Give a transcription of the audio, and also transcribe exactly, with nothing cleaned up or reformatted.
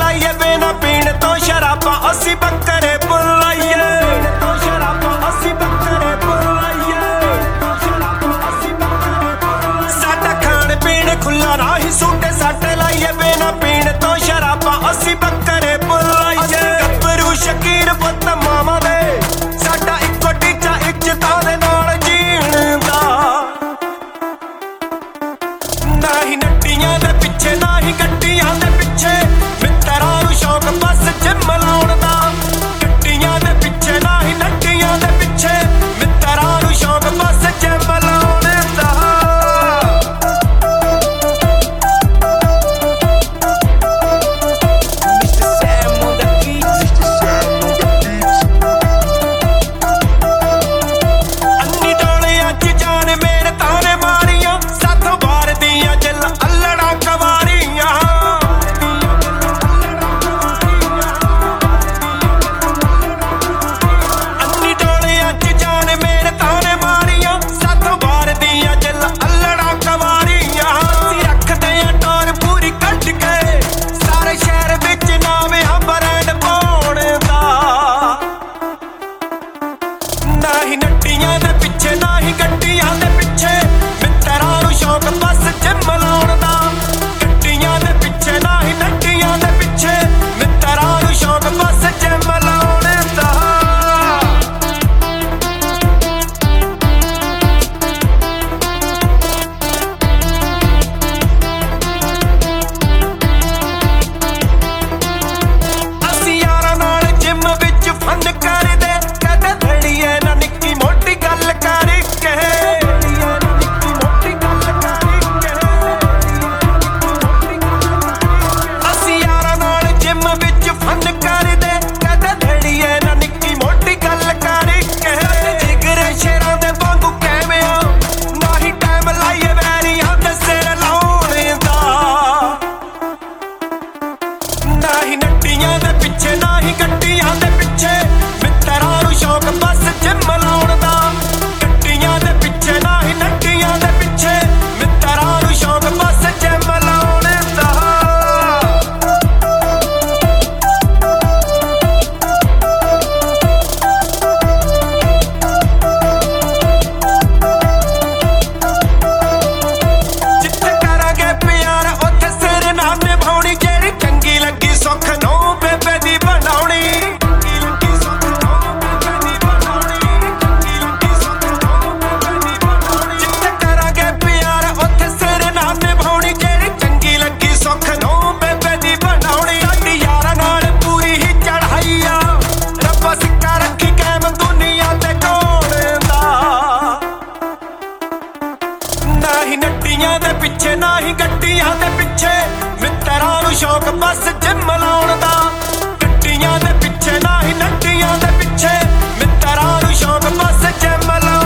ਲਾਈਏ ਬਿਨਾ ਪੀਣ ਤੋਂ ਸ਼ਰਾਬਾਂ ਅਸੀਂ ਬੱਕਰੇ ਬੁਲਾਈਏ ਅਸੀਂ ਬੱਕਰੇ ਬੁਲਾਈਏ ਸਾਡਾ ਖਾਣ ਪੀਣ ਖੁੱਲਾ ਰਾਹੀਂ ਸੂਟੇ ਸਾਡੇ ਲਾਈਏ ਬਿਨਾ ਪੀਣ ਤੋਂ ਸ਼ਰਾਬਾਂ ਅਸੀਂ ਬੱਕਰੇ ਬੁਲਾਈਏ ਗੱਭਰੂ ਸ਼ਕੀਰ ਪੁੱਤ ਮਾਵਾਂ ਦੇ ਸਾਡਾ ਇੱਕੋ ਟੀਚਾ ਇੱਜ਼ਤਾਂ ਦੇ ਨਾਲ ਜੀਣ ਦਾ ਨਾ ਹੀ ਨੱਟੀਆਂ ਦੇ ਪਿੱਛੇ ਨਾ ਹੀ ਗੱਡੀਆਂ ਦੇ ਪਿੱਛੇ ਮਿੱਤਰਾਂ ਨੂੰ ਸ਼ੌਕ ਬਸ ਜਿੰਮ ਲਾਉਣ ਦਾ ਗੱਡੀਆਂ ਦੇ ਪਿੱਛੇ ਨਾ ਹੀ ਨੱਟੀਆਂ ਦੇ ਪਿੱਛੇ ਮਿੱਤਰਾਂ ਨੂੰ ਸ਼ੌਕ ਬਸ ਜਿੰਮ ਲਾਉਣ ਦਾ ਅੰਨੀ ਡੋਲਿਆਂ 'ਚ ਜਾਨ ਮੇਰੇ ਤਾਨੇ ਮਾਰੀਆਂ ਸਾਥੋਂ ਬਾਹਰ ਦੀਆਂ ਜਿੱਲ ਅੱਲੜਾਂ ਕਵਾਰੀਆਂ ਅੰਨੀ ਡੋਲਿਆਂ 'ਚ ਜਾਨ ਮੇਰੇ ਤਾਨੇ ਮਾਰੀਆਂ ਸਾਥੋਂ ਬਾਹਰ ਦੀਆਂ ਜਿੱਲ ਅੱਲੜਾਂ ਕਵਾਰੀਆਂ ਅਸੀਂ ਰੱਖਦੇ ਆਂ ਟੋਰ ਪੂਰੀ ਕੱਢ ਕੇ ਸਾਰੇ ਸ਼ਹਿਰ ਵਿੱਚ ਨਾਮ ਆ ਬਰੈਂਡ ਪਾਉਣ ਦਾ ਨਾ ਹੀ ਨੱਟੀਆਂ ਦੇ ਪਿੱਛੇ ਨਾ ਹੀ ਗੱਡੀਆਂ ਦੇ ਪਿੱਛੇ ਮਿੱਤਰਾਂ ਨੂੰ ਸ਼ੌਕ ਬਸ ਜਿੰਮ ਲਾਉਣ ਦਾ ਗੱਡੀਆਂ ਦੇ ਪਿੱਛੇ ਨਾ ਹੀ ਨੱਟੀਆਂ ਦੇ ਪਿੱਛੇ ਮਿੱਤਰਾਂ ਨੂੰ ਸ਼ੌਕ ਬਸ ਜਿੰਮ ਲਾਉਣ ਦਾ ਅਸੀਂ ਯਾਰਾਂ ਨਾਲ ਜਿੰਮ ਵਿੱਚ ਫਨ ਕਰਦੇ ਕਦੇ ਧੜੀਏ ਨਾ ਨਿੱਕੀ ਮੋਟੀ ਗੱਲ ਕਰੀ ਕਹੇ ਅਸੀਂ ਯਾਰਾਂ ਨਾਲ ਜਿੰਮ ਵਿੱਚ ਫਨ ਕਰਦੇ ਕਦੇ ਧੜੀਏ ਨਾ ਨਿੱਕੀ ਮੋਟੀ ਗੱਲ ਕਰੀ ਕਹੇ ਜਿਗਰ ਸ਼ੇਰਾਂ ਦੇ ਵਾਂਗੂ ਕੈਮਿਆਂ ਨਾ ਹੀ ਟਾਈਮ ਲਾਈਏ ਵੈਰੀਆਂ ਦੇ ਸਿਰ ਲਾਉਣ ਦਾ ਨਾ ਹੀ ਨੱਟੀਆਂ ਦੇ ਪਿੱਛੇ ਨਾ ਹੀ ਗੱਡੀਆਂ ਦੇ ਪਿੱਛੇ ਮਿੱਤਰਾਂ ਨੂੰ ਸ਼ੌਕ ਬਸ ਜਿੰਮ ਲਾਉਣ ਦਾ ਗੱਡੀਆਂ ਦੇ ਪਿੱਛੇ ਨਾ ਹੀ ਨੱਟੀਆਂ ਦੇ ਪਿੱਛੇ ਮਿੱਤਰਾਂ ਨੂੰ ਸ਼ੌਕ ਬਸ ਜਿੰਮ ਲਾਉਣ ਦਾ ਜਿੱਥੇ ਕਰਾਂਗੇ ਪਿਆਰ ਉੱਥੇ ਸਿਰ ਨਾ ਨਿਭਾਉਣੀ ਜਿਹੜੀ ਚੰਗੀ ਲੱਗੀ ਸੁੱਖ ਨੂੰ ਬੇਬੇ ਦੀ ਬਣਾਉਣੀ ਚੰਗੀ ਲੱਗੀ ਸੁੱਖ ਨੂੰ ਬੇਬੇ ਦੀ ਬਣਾਉਣੀ ਚੰਗੀ ਲੱਗੀ ਸੁੱਖ ਨੂੰ ਬੇਬੇ ਦੀ ਬਣਾਉਣੀ ਜਿੱਥੇ ਕਰਾਂਗੇ ਪਿਆਰ ਉੱਥੇ ਸਿਰ ਨਾ ਨਿਭਾਉਣੀ ਜਿਹੜੀ ਚੰਗੀ ਲੱਗੀ ਸੁੱਖ ਨੂੰ ਬੇਬੇ ਦੀ ਬਣਾਉਣੀ ਸਾਡੀ ਯਾਰਾਂ ਨਾਲ ਪੂਰੀ ਹੀ ਚੜ੍ਹਾਈ ਆ ਰੱਬਾ ਸਿੱਕਾ ਰੱਖੀ ਕਾਇਮ ਦੁਨੀਆ ਤੇ ਕੌਣ ਦਾ ਨਾ ਹੀ ਨੱਟੀਆਂ ਦੇ ਪਿੱਛੇ ਨਾ ਹੀ ਗੱਡੀਆਂ ਦੇ ਪਿੱਛੇ ਮਿੱਤਰਾਂ ਨੂੰ ਸ਼ੌਕ ਬਸ ਜਿੰਮ ਲਾਉਣ ਦਾ ਗੱਡੀਆਂ ਦੇ ਪਿੱਛੇ ਨਾ ਹੀ ਨੱਟੀਆਂ ਦੇ ਪਿੱਛੇ ਮਿੱਤਰਾਂ ਨੂੰ ਸ਼ੌਕ ਬਸ ਜਿੰਮ ਲਾਉਣ